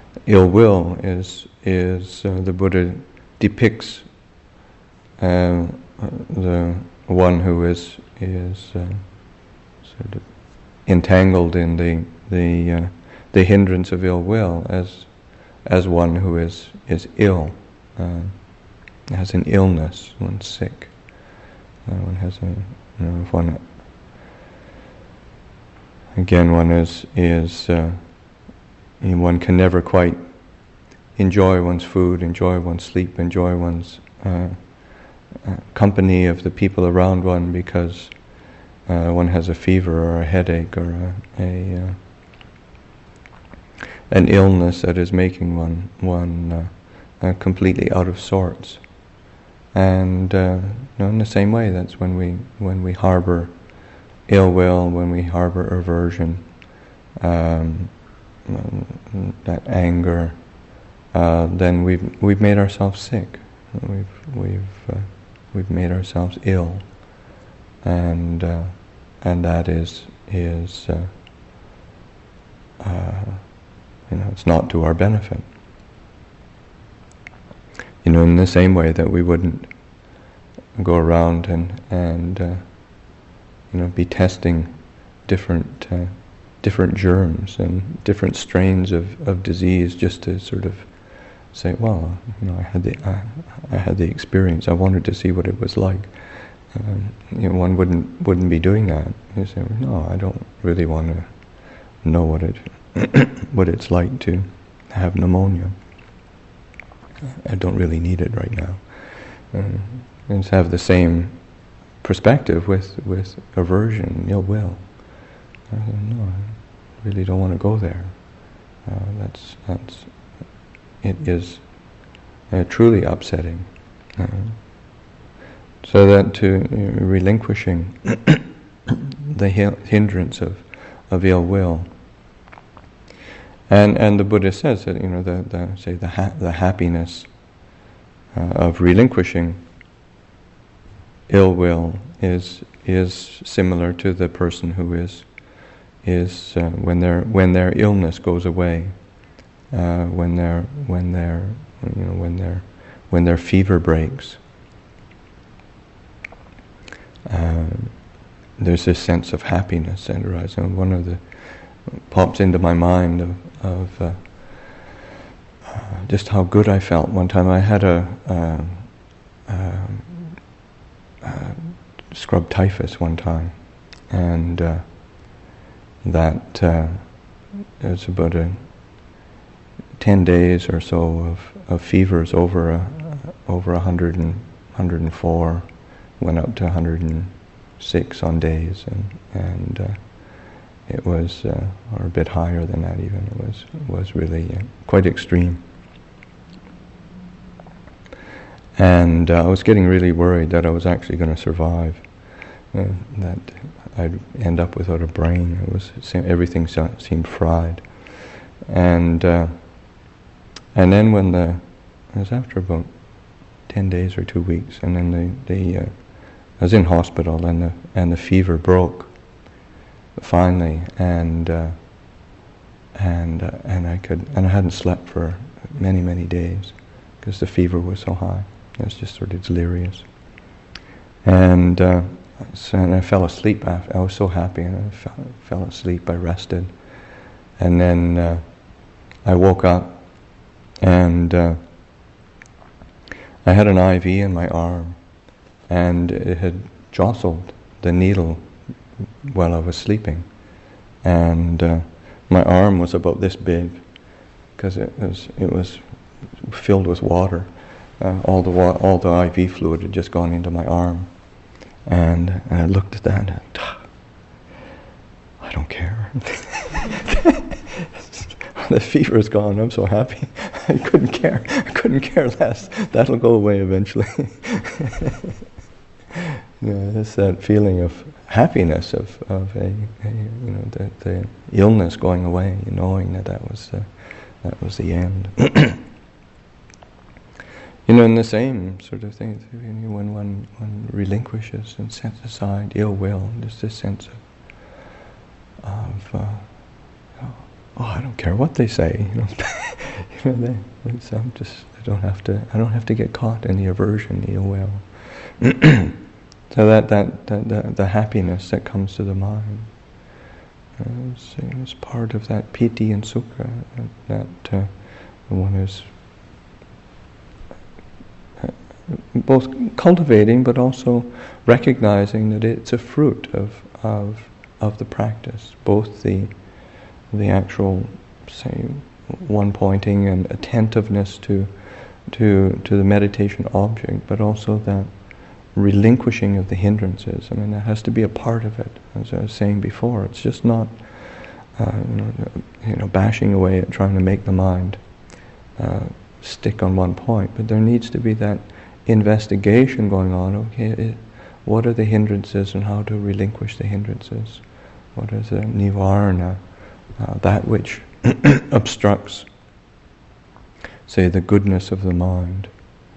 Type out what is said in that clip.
ill will is the Buddha depicts the one who is sort of entangled in the hindrance of ill will as one who is ill, has an illness, one's sick, one has if one again one is one can never quite enjoy one's food, enjoy one's sleep, enjoy one's company of the people around one because one has a fever or a headache or an illness that is making one completely out of sorts. And in the same way, that's when we harbor ill will, when we harbor aversion, that anger, then we've made ourselves sick. We've made ourselves ill, and that is it's not to our benefit. In the same way that we wouldn't go around and be testing different germs and different strains of disease just to sort of say, well, I had the experience. I wanted to see what it was like. One wouldn't be doing that. You say, no, I don't really want to know what it's like to have pneumonia. I don't really need it right now. And to have the same perspective with aversion, ill will. No, I really don't want to go there. It is truly upsetting. So that to relinquishing the hindrance of ill will, and the Buddha says that the happiness of relinquishing ill will is similar to the person who is when their illness goes away, when their fever breaks. There's this sense of happiness that arises. And one of the pops into my mind of just how good I felt one time. I had a scrub typhus one time, and that it was about 10 days or so of fevers over 100 and 104, went up to 106 on days, and it was, or a bit higher than that even. It was really quite extreme. And I was getting really worried that I was actually going to survive, that I'd end up without a brain. Everything seemed fried. And then it was after about 10 days or 2 weeks, and then I was in hospital, and the fever broke finally, and I hadn't slept for many days because the fever was so high. It was just sort of delirious, and I fell asleep after. I was so happy, and I fell asleep. I rested, and then I woke up, and I had an IV in my arm, and it had jostled the needle while I was sleeping, and my arm was about this big because it was filled with water. All the IV fluid had just gone into my arm, and I looked at that, and I don't care. The fever is gone. I'm so happy. I couldn't care. I couldn't care less. That'll go away eventually. It's that feeling of happiness of the illness going away, knowing that was the end. In the same sort of thing, when one relinquishes and sets aside ill will, there's this sense of I don't care what they say. I don't have to get caught in the aversion, the ill will. So the happiness that comes to the mind is part of that piti and sukha that one is both cultivating, but also recognizing that it's a fruit of the practice, both the actual, say, one pointing and attentiveness to the meditation object, but also that relinquishing of the hindrances. I mean, that has to be a part of it. As I was saying before, it's just not bashing away at trying to make the mind stick on one point, but there needs to be that investigation going on. Okay, what are the hindrances and how to relinquish the hindrances? What is the nivarana, that which obstructs, say, the goodness of the mind?